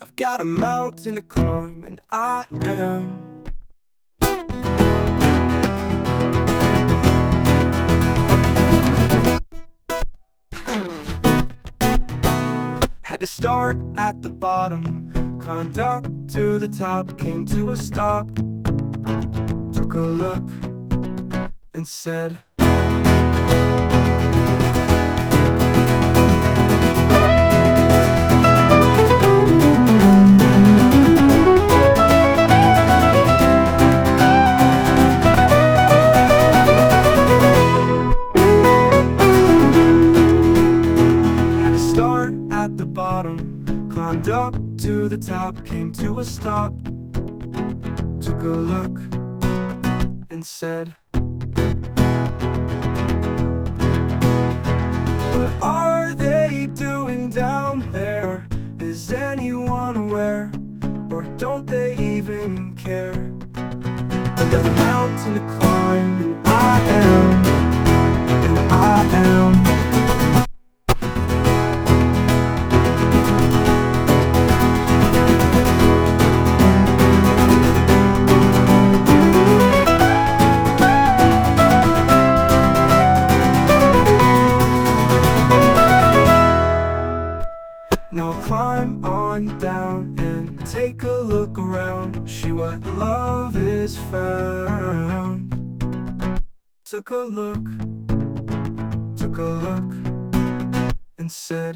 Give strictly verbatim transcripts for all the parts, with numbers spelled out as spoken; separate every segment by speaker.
Speaker 1: I've got a mountain to climb, and I am. Had to start at the bottom, climbed up to the top, came to a stop, took a look, and said, at the bottom, climbed up to the top, came to a stop, took a look, and said, what are they doing down there? Is anyone aware? Or don't they even care? I've got a mountain to climb, and I am, and I am. Now climb on down and take a look around, see what love is found. Took a look, took a look, and said,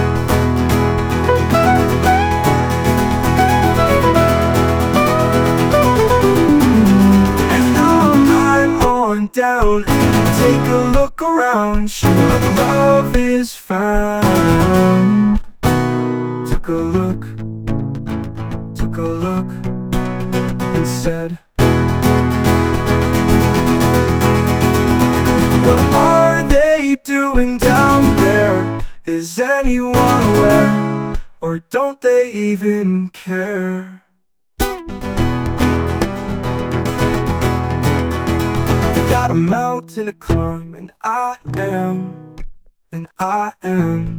Speaker 1: and now climb on down and take a look around, see what love is found. Took a look, took a look, and said, what are they doing down there? Is anyone aware? Or don't they even care? Got a mountain to climb, and I am, and I am.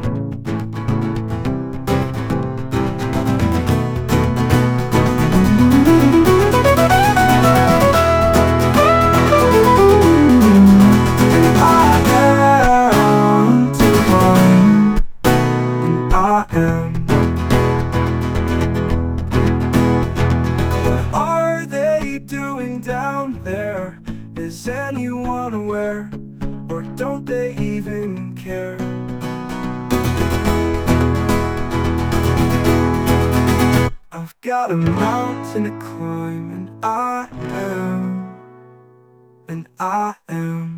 Speaker 1: I am. What are they doing down there? Is anyone aware? Or don't they even care? I've got a mountain to climb, and I am, and I am.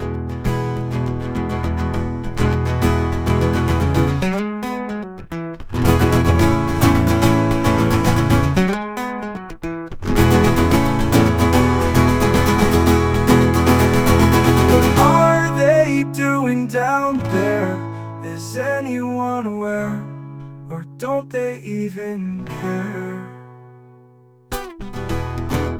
Speaker 1: Down there, is anyone aware? Or don't they even care?